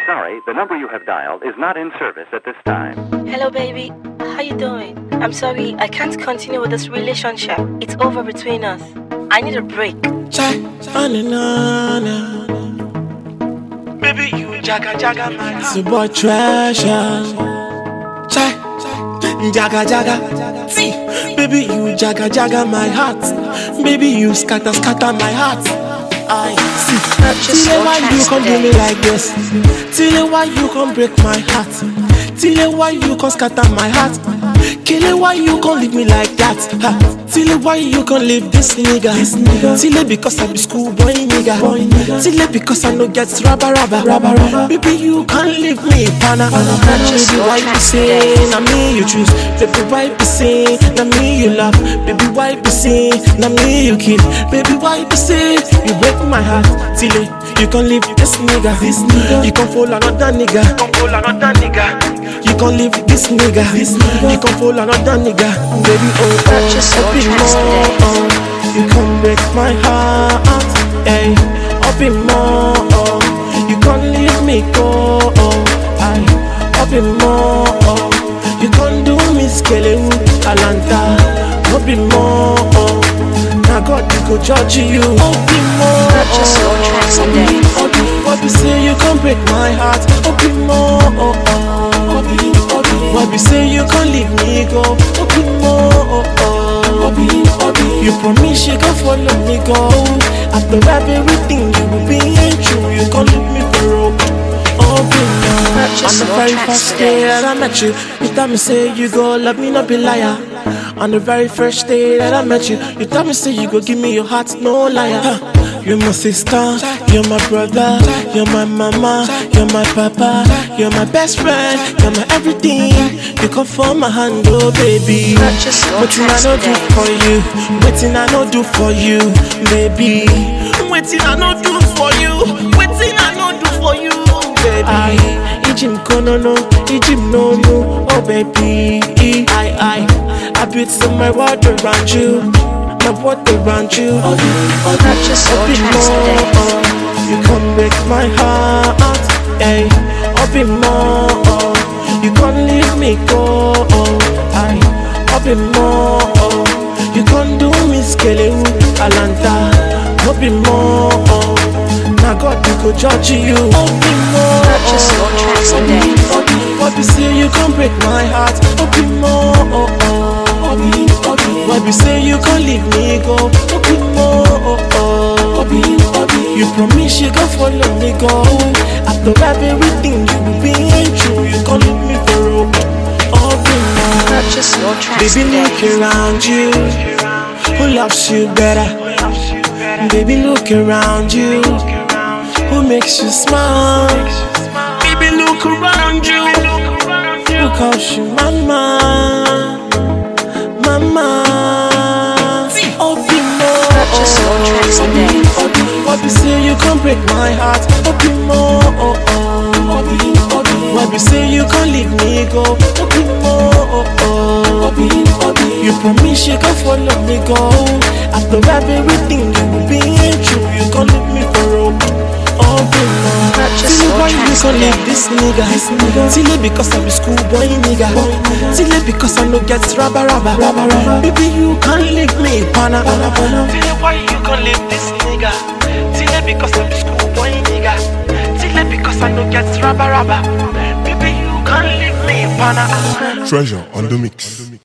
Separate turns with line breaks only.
sorry, the number you have dialed is not in service at this time.
Hello, baby. How you doing? I'm sorry, I can't continue with this relationship. It's over between us. I need a break.
Baby, you jaga my heart.
Super treasure. Chai, jaga. See, baby, you jaga my heart. Baby, you scatter my heart. I see. Till why you can do me like this? Till why you can break my heart? Till why you can scatter my heart? Kill why you can leave me like that? Till why you can leave this nigga? Till because I be schoolboy nigga. Till because I no get rabba. Baby, you can't leave me, pana. Baby, why you say na me you choose? Baby, why you say na me you love? Baby, why you say na me you kill? Baby, why you say you break my heart? Till you can leave this nigga. You can follow another nigga. You can leave this nigga. You can follow another nigga. Baby, oh, up in more. You can break my heart. Hey, up in more. You can't leave me go. Up in more. You can't do me skelewu Alanta. Up in more. Now God, you go judge you. Up in more.
Purchase your tracks today.
What you say you can break my heart? Up in more. What you say you can't leave me go? Up in more. You promise you can follow me go. After everything you will be true, you can't leave me for rope. On the very first day that I met you, you tell me say you go love me, not be liar. On the very first day that I met you, you tell me say you go give me your heart, no liar. You're my sister, you're my brother, you're my mama, you're my papa, you're my best friend, you're my everything. You come for my hand, oh baby. Waiting I no do for you, waiting I no do for you, baby. Waiting I no do for you, waiting I no do for you, baby. Ijim kono no, Ijim no, oh baby. I built some my world around you. What around you,
Purchase your tracks today.
you can break my heart, hey, up in more, you can't leave me go, up in more, you can't do me skelewu Alanta, up in more, now God you go judge you, up in more,
Purchase your tracks today.
What you say you can break my heart, up in more, what you say you can't leave me go? Up in more. You promise you can follow me go. After everything you will be true, you can't leave me for rope. Up in more.
Purchase your tracks
Baby,
today.
look around you. Who loves you better? Baby, look around you. Who makes you smile? Baby, look around you. Who calls you mama?
Purchase your tracks today.
What you say you can break my heart? Up in more. What you say you can't leave me go? Up in more. You promise you can follow me go. After everything you will be true, you can't leave me for rope. Up in more.
Purchase
Till
your
why you
tracks
can
today.
leave this nigga? Till because I be schoolboy nigga. Till because I no get rabba. Baby, you can't leave me, pana. Till why you can leave this nigga? Till because I be schoolboy nigga. Till because I no get rabba. Baby, you can't leave me, pana.
Treasure on the mix.